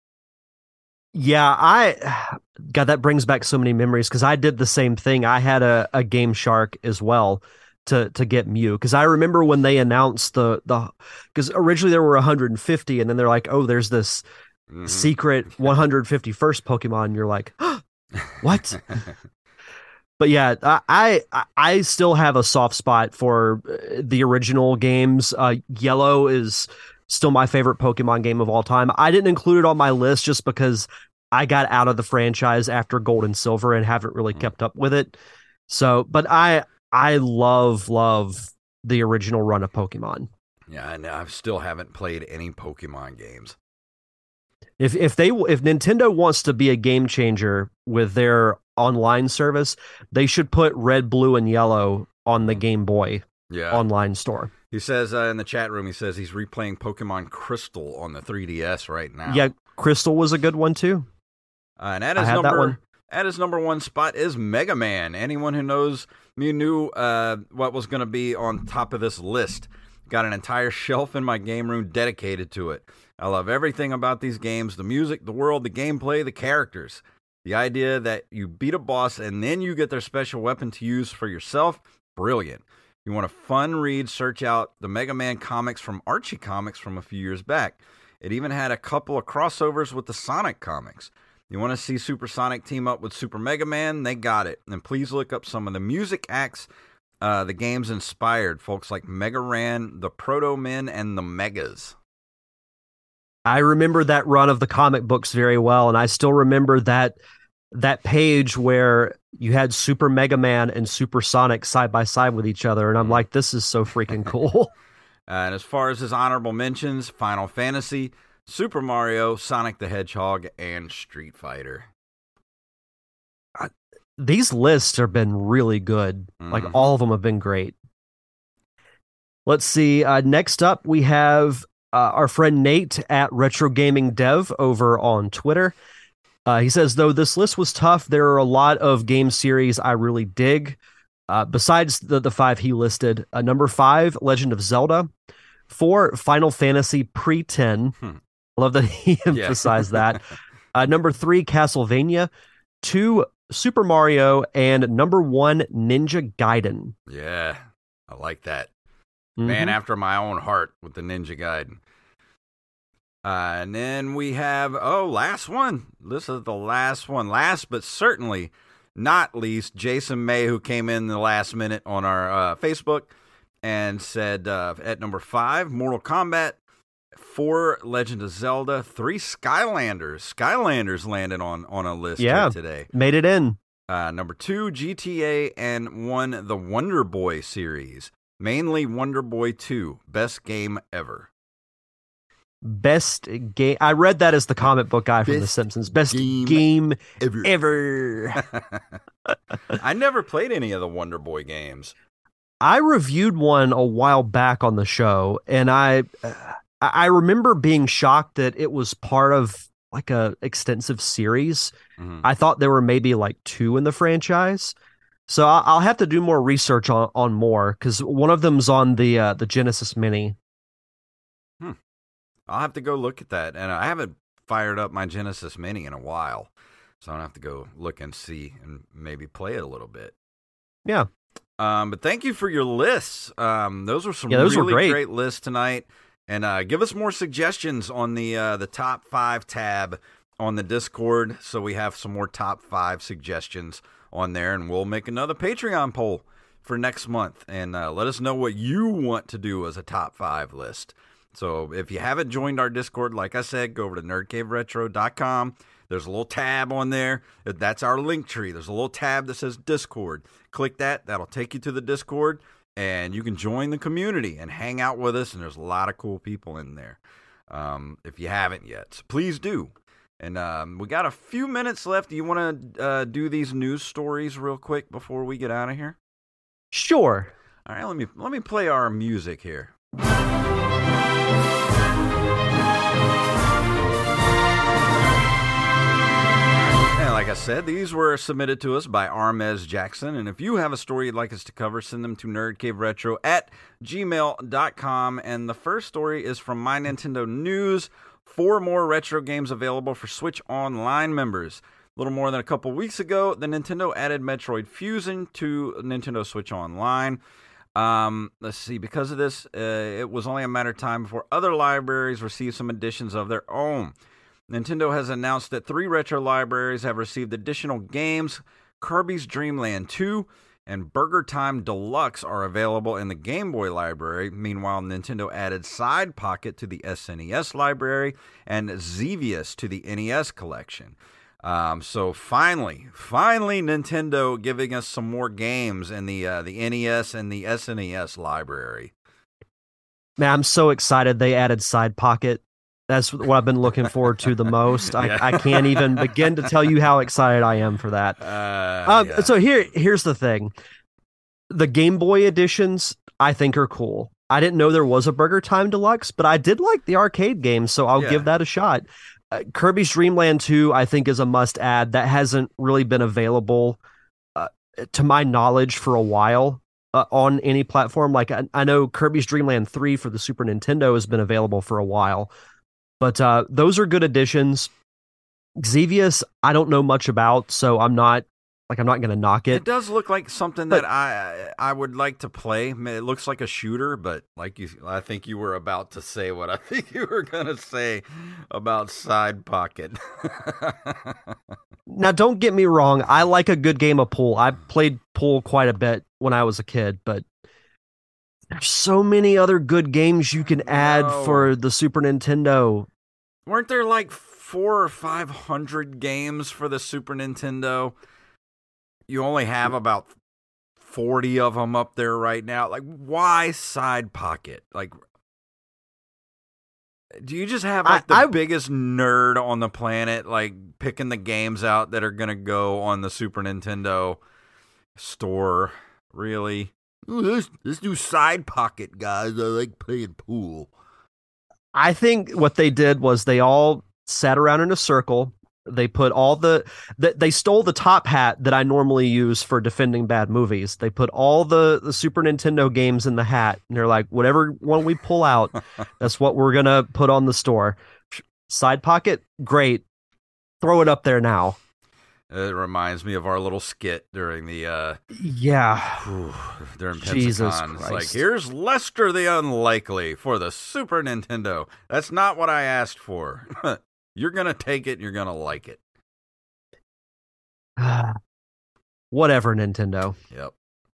Yeah, God, that brings back so many memories, because I did the same thing. I had a Game Shark as well to get Mew, because I remember when they announced because originally there were 150, and then they're like, oh, there's this secret 151st Pokemon, and you're like, what? But yeah, I still have a soft spot for the original games. Yellow is still my favorite Pokemon game of all time. I didn't include it on my list just because I got out of the franchise after Gold and Silver and haven't really kept up with it. So, but I love the original run of Pokemon. Yeah, and I still haven't played any Pokemon games. If Nintendo wants to be a game changer with their online service, they should put Red, Blue, and Yellow on the Game Boy online store. He says in the chat room, he says he's replaying Pokemon Crystal on the 3DS right now. Yeah, Crystal was a good one too. And at his number one spot is Mega Man. Anyone who knows me knew what was going to be on top of this list. Got an entire shelf in my game room dedicated to it. I love everything about these games, the music, the world, the gameplay, the characters. The idea that you beat a boss and then you get their special weapon to use for yourself, brilliant. You want a fun read, search out the Mega Man comics from Archie Comics from a few years back. It even had a couple of crossovers with the Sonic comics. You want to see Super Sonic team up with Super Mega Man? They got it. And please look up some of the music acts the game's inspired. Folks like Mega Ran, the Proto Men, and the Megas. I remember that run of the comic books very well, and I still remember that page where you had Super Mega Man and Super Sonic side by side with each other, and I'm like, this is so freaking cool. And as far as his honorable mentions, Final Fantasy, Super Mario, Sonic the Hedgehog, and Street Fighter. These lists have been really good. Like, all of them have been great. Let's see. Next up, we have our friend Nate at Retro Gaming Dev over on Twitter. He says, though this list was tough, there are a lot of game series I really dig. Besides the 5 he listed, number 5, Legend of Zelda. 4, Final Fantasy pre-10. I love that he emphasized that. Number 3, Castlevania. 2, Super Mario. And number 1, Ninja Gaiden. Yeah, I like that. Man after my own heart with the Ninja Gaiden. And then we have, last one. This is the last one. Last but certainly not least, Jason May, who came in the last minute on our Facebook and said at number 5, Mortal Kombat. 4, Legend of Zelda. 3, Skylanders. Skylanders landed on a list here today. Made it in. Number 2, GTA. And 1, the Wonder Boy series. Mainly Wonder Boy 2. Best game ever. Best game. I read that as the comic book guy from The Simpsons. Best game ever. I never played any of the Wonder Boy games. I reviewed one a while back on the show, and I remember being shocked that it was part of like a extensive series. I thought there were maybe like 2 in the franchise. So I'll have to do more research on more, because one of them's on the Genesis Mini. I'll have to go look at that. And I haven't fired up my Genesis Mini in a while, so I'll have to go look and see and maybe play it a little bit. Yeah. But thank you for your lists. Those were some those really were great lists tonight. And give us more suggestions on the top 5 tab on the Discord, so we have some more top 5 suggestions on there, and we'll make another Patreon poll for next month. And let us know what you want to do as a top 5 list. So if you haven't joined our Discord, like I said, go over to nerdcaveretro.com. There's a little tab on there. That's our link tree. There's a little tab that says Discord. Click that. That'll take you to the Discord, and you can join the community and hang out with us. And there's a lot of cool people in there if you haven't yet. So please do. And we got a few minutes left. Do you want to do these news stories real quick before we get out of here? Sure. All right, let me play our music here. And like I said, these were submitted to us by Armez Jackson. And if you have a story you'd like us to cover, send them to nerdcaveretro@gmail.com. And the first story is from My Nintendo News. 4 more retro games available for Switch Online members. A little more than a couple weeks ago, the Nintendo added Metroid Fusion to Nintendo Switch Online. Let's see, because of this, it was only a matter of time before other libraries received some additions of their own. Nintendo has announced that 3 retro libraries have received additional games. Kirby's Dream Land 2 and Burger Time Deluxe are available in the Game Boy library. Meanwhile, Nintendo added Side Pocket to the SNES library and Xevious to the NES collection. So finally, Nintendo giving us some more games in the NES and the SNES library. Man, I'm so excited they added Side Pocket. That's what I've been looking forward to the most. I can't even begin to tell you how excited I am for that. So here's the thing. The Game Boy editions, I think, are cool. I didn't know there was a Burger Time Deluxe, but I did like the arcade game, so I'll give that a shot. Kirby's Dream Land 2, I think, is a must-add. That hasn't really been available, to my knowledge, for a while on any platform. Like, I know Kirby's Dream Land 3 for the Super Nintendo has been available for a while. But those are good additions. Xevious, I don't know much about, so I'm not gonna knock It it. does look like something But that I would like to play. It looks like a shooter, but I think you were about to say what I think you were gonna say about Side Pocket. now, don't get me wrong, I like a good game of pool. I played pool quite a bit when I was a kid, but there's so many other good games you can add No, for the Super Nintendo. weren't there like 400 or 500 games for the Super Nintendo? You only have about 40 of them up there right now. Like, why Side Pocket? Like, do you just have like the I biggest nerd on the planet, like picking the games out that are gonna go on the Super Nintendo store? Really? Ooh, let's do Side Pocket, guys. I like playing pool. I think what they did was they all sat around in a circle. They put they stole the top hat that I normally use for defending bad movies. They put all the Super Nintendo games in the hat, and they're like, whatever one we pull out, that's what we're gonna put on the store. Side Pocket, great. Throw it up there now. It reminds me of our little skit during the Yeah. during Jesus Pensacon. It's like, Christ. here's Lester the Unlikely for the Super Nintendo. That's not what I asked for. You're gonna take it. You're gonna like it. Whatever, Nintendo. Yep.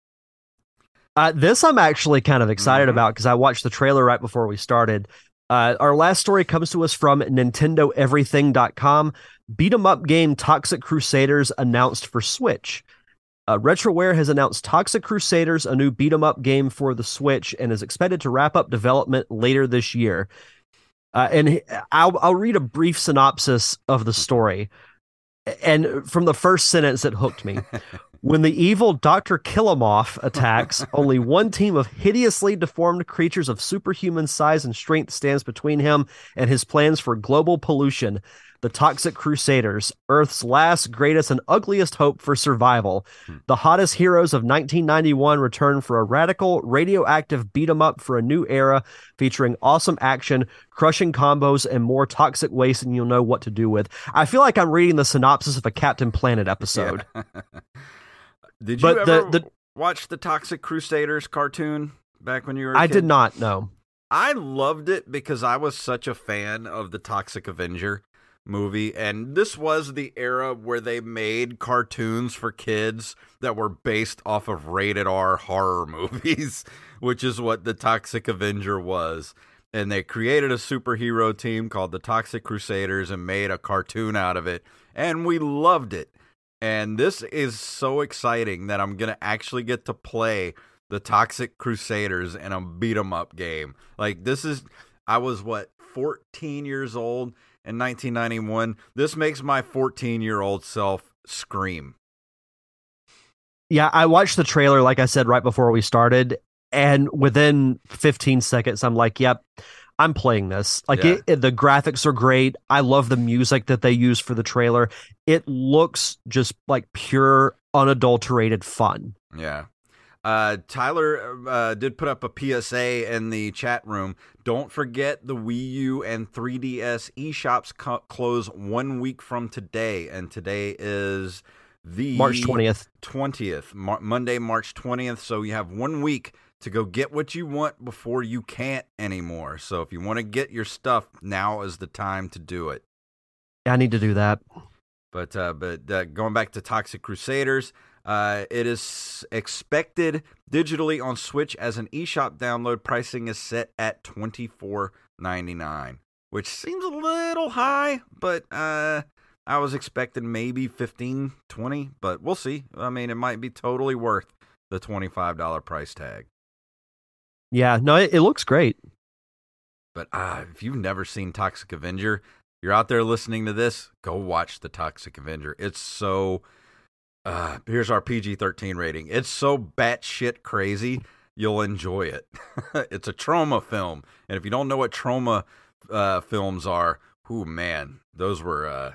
This I'm actually kind of excited Mm-hmm. about because I watched the trailer right before we started. Our last story comes to us from NintendoEverything.com. Beat 'em up game Toxic Crusaders announced for Switch. Retroware has announced Toxic Crusaders, a new beat 'em up game for the Switch, and is expected to wrap up development later this year. And I'll read a brief synopsis of the story. And from the first sentence, it hooked me. When the evil Dr. Killamoff attacks, only one team of hideously deformed creatures of superhuman size and strength stands between him and his plans for global pollution. The Toxic Crusaders, Earth's last, greatest, and ugliest hope for survival. The hottest heroes of 1991 return for a radical, radioactive beat 'em up for a new era, featuring awesome action, crushing combos, and more toxic waste than you'll know what to do with. I feel like I'm reading the synopsis of a Captain Planet episode. Yeah. Did you But ever watch the Toxic Crusaders cartoon back when you were a I kid? did not know. I loved it because I was such a fan of the Toxic Avenger movie, and this was the era where they made cartoons for kids that were based off of rated R horror movies, which is what the Toxic Avenger was. And they created a superhero team called the Toxic Crusaders and made a cartoon out of it, and we loved it. And this is so exciting that I'm going to actually get to play the Toxic Crusaders in a beat 'em up game. Like, I was 14 years old in 1991. This makes my 14-year-old self scream. Yeah, I watched the trailer, like I said, right before we started. And within 15 seconds, I'm like, yep, I'm playing this. Like, Yeah. the graphics are great. I love the music that they use for the trailer. It looks just like pure, unadulterated fun. Yeah. Tyler did put up a PSA in the chat room. Don't forget the Wii U and 3DS eShops close 1 week from today. And today is the March 20th. 20th, Monday, March 20th. So you have 1 week to go get what you want before you can't anymore. So if you want to get your stuff, now is the time to do it. I need to do that. But going back to Toxic Crusaders, it is expected digitally on Switch as an eShop download. Pricing is set at $24.99, which seems a little high, but I was expecting maybe $15, $20, but we'll see. I mean, it might be totally worth the $25 price tag. Yeah, no, it looks great. But if you've never seen Toxic Avenger, you're out there listening to this, go watch the Toxic Avenger. It's so... here's our PG-13 rating. It's so batshit crazy, you'll enjoy it. It's a trauma film. And if you don't know what trauma films are, ooh, man, those were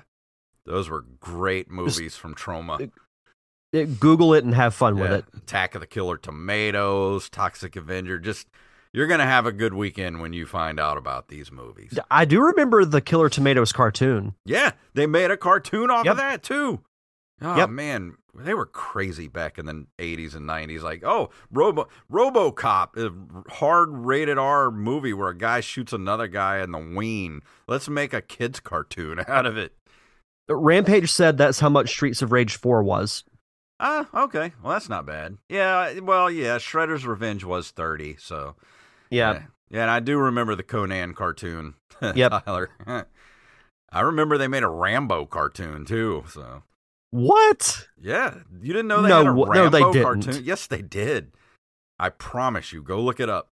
great movies from Trauma. Google it and have fun with it. Attack of the Killer Tomatoes, Toxic Avenger, just You're going to have a good weekend when you find out about these movies. I do remember the Killer Tomatoes cartoon. Yeah, they made a cartoon off Yep. of that, too. Oh, Yep. man, they were crazy back in the 80s and 90s. Like, oh, RoboCop, a hard rated R movie where a guy shoots another guy in the ween. Let's make a kid's cartoon out of it. Rampage said that's how much Streets of Rage 4 was. Okay. Well, that's not bad. Yeah, well, yeah, Shredder's Revenge was 30, so. Yeah. Yeah, and I do remember the Conan cartoon, Yep. Tyler. I remember they made a Rambo cartoon, too, so. What? Yeah, you didn't know they No, had a no, Rambo they didn't. cartoon? Yes, they did. I promise you. Go look it up.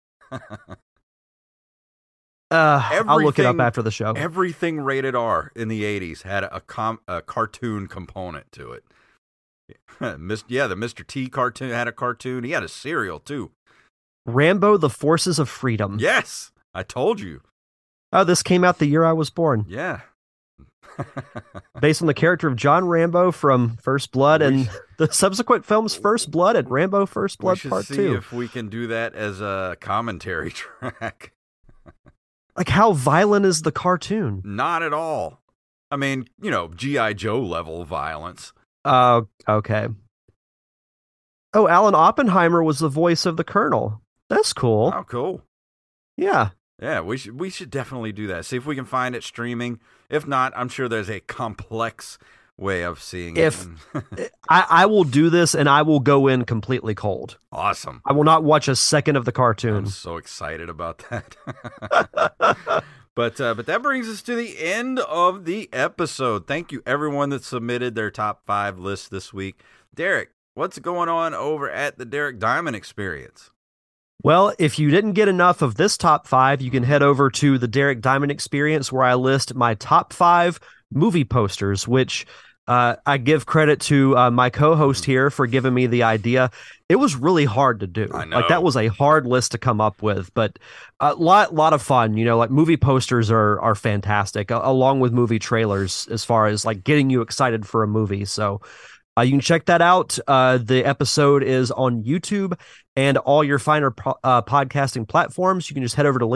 I'll look it up Everything- after the show. Everything rated R in the 80s had a cartoon component to it. Yeah, the Mr. T cartoon had a cartoon. He had a cereal, too. Rambo: The Forces of Freedom. Yes, I told you. Oh, this came out the year I was born. Yeah. Based on the character of John Rambo from First Blood We and sh- the subsequent films First Blood and Rambo First We Blood should Part see 2. if we can do that as a commentary track. Like, how violent is the cartoon? Not at all. I mean, G.I. Joe level violence. Okay. Oh, Alan Oppenheimer was the voice of the Colonel. That's cool. Oh, cool. Yeah. Yeah, we should definitely do that. See if we can find it streaming. If not, I'm sure there's a complex way of seeing If- it. I will do this and I will go in completely cold. Awesome. I will not watch a second of the cartoon. I'm so excited about that. But that brings us to the end of the episode. Thank you, everyone that submitted their top 5 lists this week. Derek, what's going on over at the Derek Diamond Experience? Well, if you didn't get enough of this top 5, you can head over to the Derek Diamond Experience where I list my top 5 movie posters, which I give credit to my co-host here for giving me the idea. It was really hard to do. I know. Like, that was a hard list to come up with, but a lot of fun. Like movie posters are fantastic, along with movie trailers as far as like getting you excited for a movie. So you can check that out. The episode is on YouTube and all your finer podcasting platforms. You can just head over to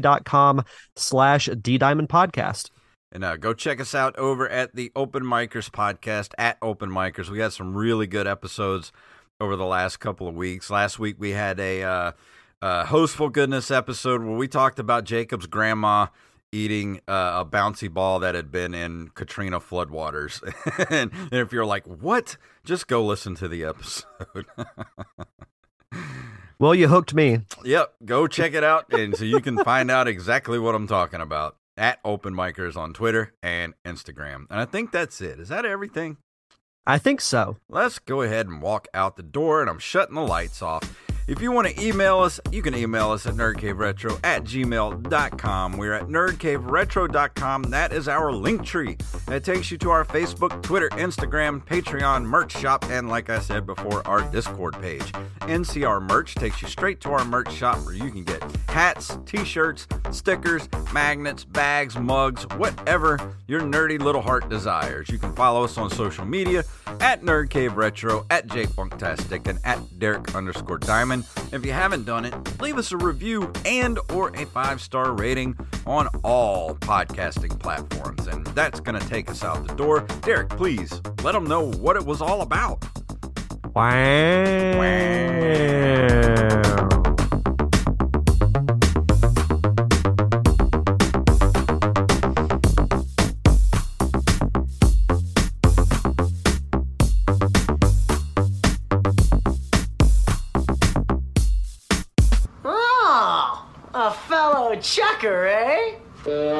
linktree.com/DDiamondPodcast. And go check us out over at the Open Micers podcast at Open Micers. We had some really good episodes over the last couple of weeks. Last week we had a Hostful Goodness episode where we talked about Jacob's grandma eating a bouncy ball that had been in Katrina floodwaters. And if you're like, what? Just go listen to the episode. Well, you hooked me. Yep, go check it out, and so you can find out exactly what I'm talking about at Open Micers on Twitter and Instagram. And I think that's it. Is that everything? I think so. Let's go ahead and walk out the door, and I'm shutting the lights off. If you want to email us, you can email us at nerdcaveretro@gmail.com. We're at nerdcaveretro.com. That is our link tree. That takes you to our Facebook, Twitter, Instagram, Patreon, merch shop, and like I said before, our Discord page. NCR Merch takes you straight to our merch shop where you can get hats, t-shirts, stickers, magnets, bags, mugs, whatever your nerdy little heart desires. You can follow us on social media at NerdCaveRetro, at JFunktastic, and at Derek_Diamond. If you haven't done it, leave us a review and or a 5-star rating on all podcasting platforms. And that's going to take us out the door. Derek, please let them know what it was all about. Wow. Oh, a fellow checker, eh?